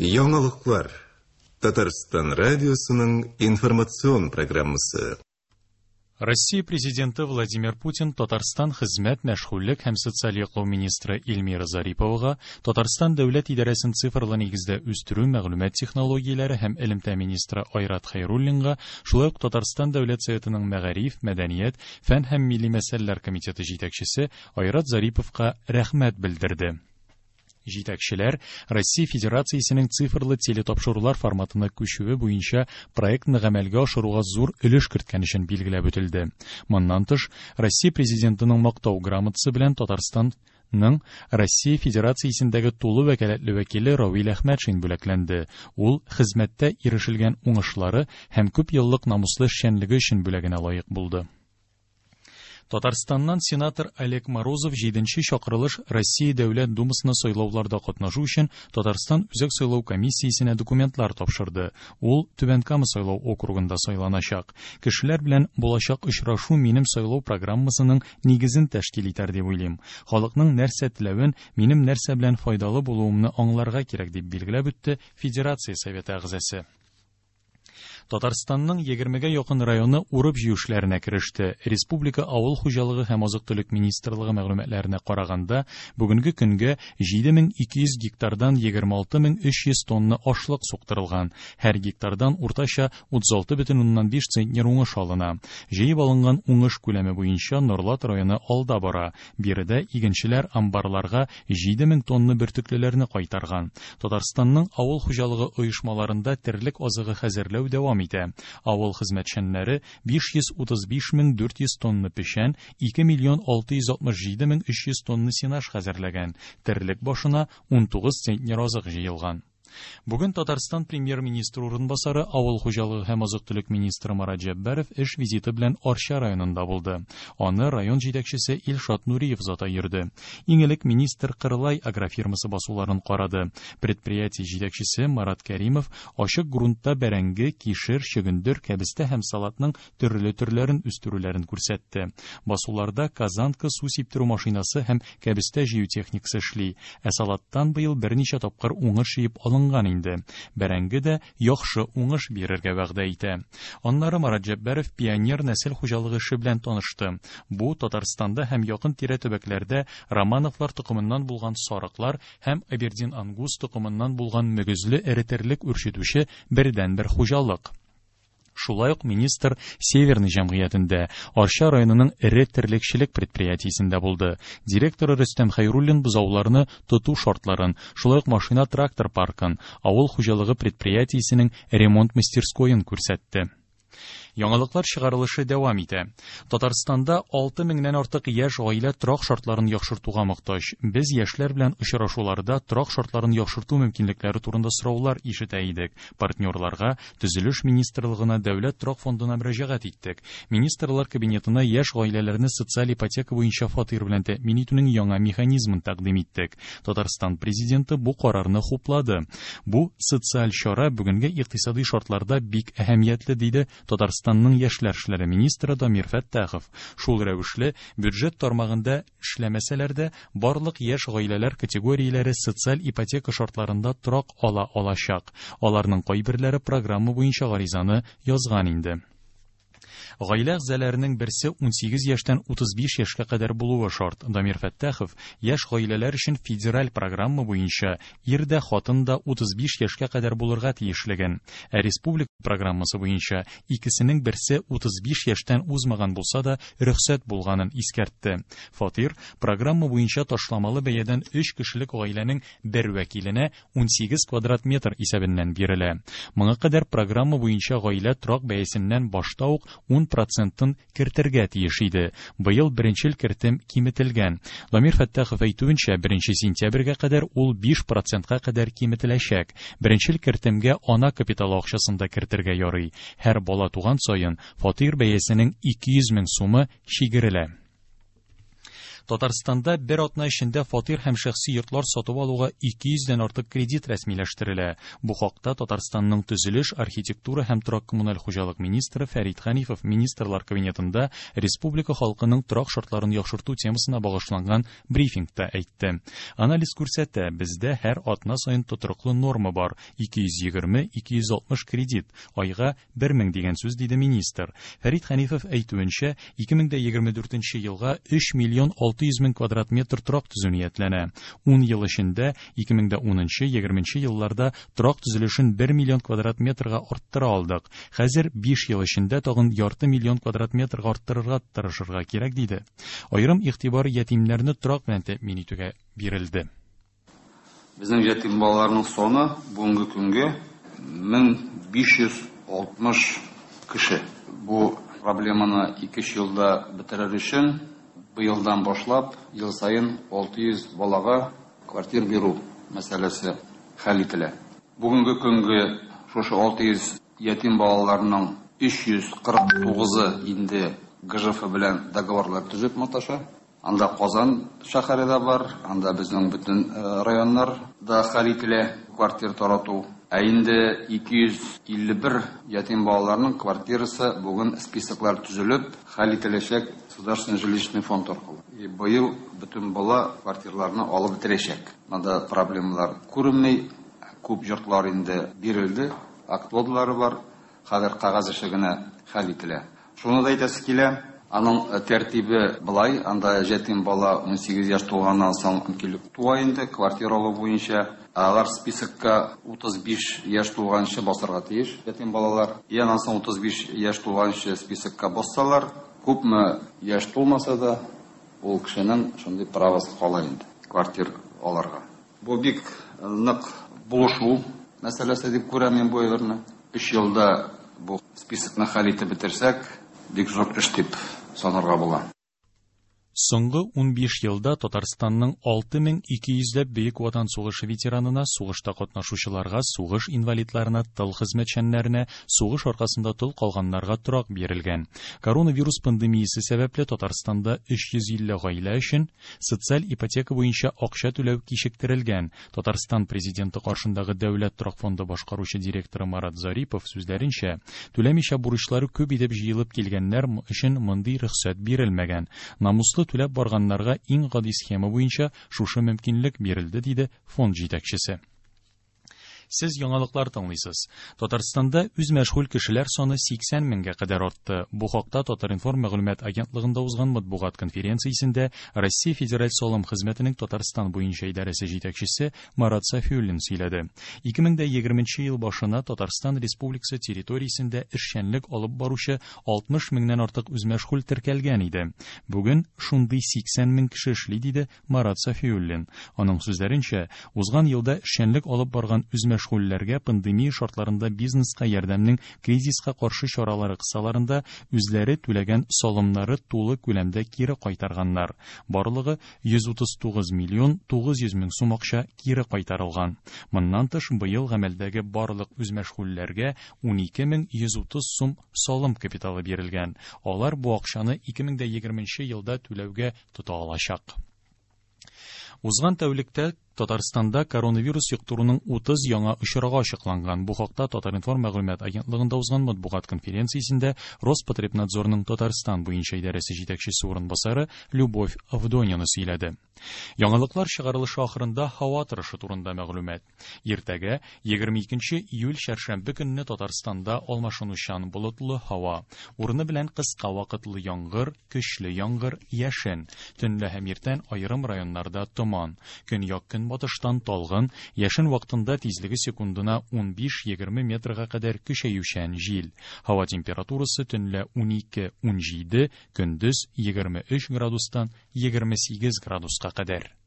Яңалыклар. Татарстан радиосының информацион программасы. Россия президенты Владимир Путин Татарстан хезмәт, мәшгульлек һәм социаль яклау министры Эльмира Зариповага, Татарстан дәүләт идарәсен цифрлы нигездә үстерү, мәгълүмат технологияләре һәм элемтә министры Айрат Хәйруллинга, шулай ук Татарстан дәүләт советының мәгариф, мәдәният, фән һәм милли мәсьәләләр комитеты җитәкчесе Айрат Зариповка рәхмәт белдерде. Җитәкчеләр Россия Федерациясенең цифрлы телетапшырулар форматына күчүе буенча проектны гамәлгә ашыруга зур өлеш керткән өчен билгеләп үтелде. Моннан тыш, Россия президентының мактау грамотасы белән Татарстанның Россия Федерациясендәге тулы вәкаләтле вәкиле Равил Әхмәтшин бүләкләнде. Ул хезмәттә ирешелгән уңышлары һәм күп еллык намуслы эшчәнлеге өчен бүләгенә лаек булды. Татарстаннан сенатор Олег Морозов 7-нче чакырылыш Россия Дәүләт Думасына сайлауларда катнашу өчен Татарстан үзәк сайлау комиссиясенә документлар тапшырды. Ул Түбән Кама сайлау округында сайланачак. Кешеләр белән булачак очрашу минем сайлау программасының нигезен тәшкил итәр дип уйлыйм. Халыкның нәрсә теләвен, минем нәрсә белән файдалы булуымны аңларга кирәк дип билгеләп үтте Федерация советы әгъзасы. Татарстанның 20-гә якын районы урып җыю эшләренә кереште. Республика авыл хуҗалыгы һәм азык-төлек министрлыгы мәгълүматларына караганда, бүгенге көнгә 7200 гектардан 26300 тонна ашлык суктырылган. Һәр гектардан уртача 36,5 центнер уңыш алына. Җыеп алынган уңыш күләме буенча Норлат районы алда бара. Биредә игенчеләр амбарларга 7000 тонна бөртеклеләрне кайтарган. Татарстанның авыл хуҗалыгы оешмаларында терлек азыгы хәзерләү дәвам итә. Авыл хезмәтчәннәре 535400 тонна печән, 2,667,300 тонна сенаж хәзерләгән. Терлек башына 19 центнер азык җыелган. Бүген Татарстан премьер-министры урынбасары авыл хуҗалыгы һәм азык-төлек министры Марат Җәббәров эш визиты белән Арча районында булды. Аны район җитәкчесе Илшат Нуриев зата йөрде. Иң элек министр Кырлай агрофирмасы басуларын карады. Предприятие җитәкчесе Марат Кәримов ачык грунтта бәрәңге, кишер, чөгендер, кәбестә һәм салатның төрле төрләрен үстерүләрен күрсәтте. Басуларда казанка су сиптерү машинасы һәм кәбестә җыю техникасы эшли. Ә салаттан быел берничә тапкыр уңыш җыеп алынган инде. Бәрәңге дә яхшы уңыш бирергә вәгъдә итә. Аннары Марат Җәббәров пионер нәсел хуҗалыгы эше белән танышты. Бу Татарстанда һәм якын тирә төбәкләрдә Романовлар тукымыннан булган сарыклар һәм Абердин ангус тукымыннан булган мөгезле эретерлек үрчетүче бердән-бер хуҗалык. Шулай ук министр Северный җәмгыятендә Арча районының эре терлекчелек предприятиесендә булды. Директоры Рөстәм Хәйруллин бозауларны тоту шартларын, шулай ук машина-трактор паркын, авыл хуҗалыгы предприятиесенең ремонт мастерскойын күрсәтте. Яңалыклар чыгарылышы дәвам итә. Татарстанда 6000-нән артык яшь гаилә торак шартларын яхшыртуга мохтаҗ. Без яшьләр белән очрашуларда торак шартларын яхшырту мөмкинлекләре турында сораулар ишетә идек. Партнерларга, төзелеш министрлыгына, дәүләт торак фондына мөрәҗәгать иттек. Министрлар кабинетына яшь гаиләләрне социаль ипотека буенча фатир белән тәэмин итүнең яңа механизмын тәкъдим иттек. Татарстан президенты бу карарны хуплады. Бу социаль чара бүгенге икътисади шартларда бик әһәмиятле диде Татарстанның яшьләр эшләре министры Дамир Фәттахов. Шул рәвешле бюджет тармагында эшләмәсәләр барлык яшь гаиләләр категорияләре социаль ипотека шартларында торак ала алачак. Аларның кайберләре программа буенча гаризаны язган инде. Гаилә әгъзаларының берсе 18 яшьтән 35 яшькә кадәр булуы шарт. Дамир Фәттахов яшь гаиләләр өчен федераль программа буенча ир дә, хатын да 35 яшькә кадәр булырга тиешлеген. Ә республика программасы буенча икесенең берсе 35 яшьтән узмаган булса да рөхсәт булганын искәртте. Фатир программа буенча ташламалы бәядән 3 кешелек гаиләнең бер вәкиленә 18 квадрат метр исәбеннән бирелә. Моңа кадәр программа буенча гаилә торак бәясеннән башта ук 10% кертергә тиеш иде. Быел беренчел кертем киметелгән. Дамир Фәттахов әйтүенчә, 1 сентябрьгә кадәр ул 5%-ка кадәр киметеләчәк. Беренчел кертемгә ана капиталы акчасында кертергә ярый. Һәр бала туган саен фатир бәясенең 200 мең сумы чигерелә. Татарстанда бер атна эчендә фатир һәм шәхси йортлар сатып алуга 200дән артык кредит рәсмиләштерелә. Бу хакта Татарстанның төзелеш, архитектура һәм торак коммуналь хуҗалык министры Фәрит Хәнифов министрлар кабинетында республика халкының торак шартларын яхшырту темасына багышланган брифингта әйтте. Анализ күрсәтә, бездә һәр атна сайын тотрыклы норма бар. 220-260 кредит, айга 1000 дигән сүз диде министр. Фәрит Хәнифов әйтүенчә, 2024 елга 3 миллион 600 мең квадрат метр торак төзү ниятләнә. 10 ел эчендә 2010-2020 елларда торак төзелешен 1 миллион квадрат метрга арттыра алдык. Хәзер 5 ел эчендә тагын ярты миллион квадрат метрга арттырырга тырышырга кирәк диде. Аерым игътибар ятимнәрне торак белән тәэмин итүгә бирелде. Безнең ятим балаларның саны бүгенге көнгә 1560 кеше. Бу проблеманы 2 елда бетерер өчен быелдан башлап ел сайын 600 балага квартир бирү мәсьәләсе хәл ителә. Бүгенге көнгә шушы 600 ятим балаларның 349-ы инде ГЖФ белән договорлар төзеп маташа. Анда Казан шәһәре дә бар, анда безнең бөтен районнарда хәл ителә квартир тарату. Инде 251 ятим балаларның квартирасы бүген списоклар төзелеп хәл ителәчәк Государственный жилищный фонд аркылы. Быел бөтен бала квартирларны алып бетерәчәк. Анда проблемалар күренми, күп йортлар инде бирелде, актводлары бар, хәзер кагаз эше генә хәл ителә. Шуны да әйтәсе килә. Аның тәртибе былай, анда ятим бала 18 яшь тулганнан соң килеп туа инде, квартира алу буенча. Алар списокка 35 яшь тулганчы басарга тиеш, ятим балалар. Аннан соң 35 яшь тулганчы списокка бассалар, күпме яшь тулмаса да, ул кешенең шундый правосы кала инде, квартир аларга. Бу бик нык булышу мәсьәләсе дип күрәм мин бу әйберне. 3 елда бу списокны хәл итеп бетерсәк, бик зур эш дип санарга була. Соңгы 15 елда Татарстанның 6200 бөек ватан сугышы ветеранына, сугышта катнашучыларга, сугыш инвалидларына, тыл хезмәтчәннәренә, сугыш аркасында тол калганнарга торак бирелгән. Коронавирус пандемиясе сәбәпле Татарстанда 350 гаилә өчен социаль ипотека буенча акча түләү кичектерелгән. Татарстан президенты каршындагы дәүләт торак фонды башкаручы директоры Марат Зарипов сүзләренчә, түләмичә бурычлары күп итеп җыелып килгәннәр өчен мондый рөхсәт бирелмәгән. Намуслы түләп барганнарга иң гади схема буенча шушы мөмкинлек бирелде, диде фонд җитәкчесе. Сез яңалыклар тыңлыйсыз. Татарстанда үз мәшгуль кешеләр саны 80 меңгә кадәр артты. Бу хакта Татаринформ мәгълүмат агентлыгында узган матбугат конференциясендә Россия федераль салым хезмәтенең Татарстан буенча идарәсе җитәкчесе Марат Сафиуллин сөйләде. 2020 ел башына Татарстан Республикасы территориясендә эшчәнлек алып баручы 60 меңнән артык үз мәшгуль теркәлгән иде. Бүген шундый 80 мең кеше эшли, диде Марат Сафиуллин. Аның сүзләренчә, узган елда эшчәнлек алып барган үз мәшгульләргә пандемия шартларында бизнеска ярдәмнең кризиска каршы чаралары кысаларында үзләре түләгән салымнары тулы күләмдә кире кайтарганнар. Барлыгы 139 миллион 900 мең сум акча кире кайтарылган. Моннан тыш быел гамәлдәге барлык үз мәшгульләргә 12130 сум салым капиталы бирелгән. Алар бу акчаны 2020 елда түләүгә тота алачак. Узган тәүлектә Татарстанда коронавирус юктыруның 30 яңа очрагы ачыкланган. Бу хакта Татаринформ мәгълүмат агентлыгында узган матбугат конференциясендә Роспотребнадзорның Татарстан буенча идарәсе җитәкчесе урынбасары Любовь Авдонина сөйләде. Яңалыклар чыгарылышы ахырында һава торышы турында мәгълүмат. Иртәгә 22 июль чәршәмбе көнне Татарстанда алмашынучан болытлы һава, урыны белән кыска вакытлы яңгыр, көчле яңгыр, яшен. Төнлә һәм иртән аерым районнарда томан. Көньяк батыштан талгын, яшен вакытында тизлеге секундына 15-20 метрга кадәр көчәючән җил. Һава температурасы төнлә 12-17, көндез 23 градустан 28 градуска кадәр.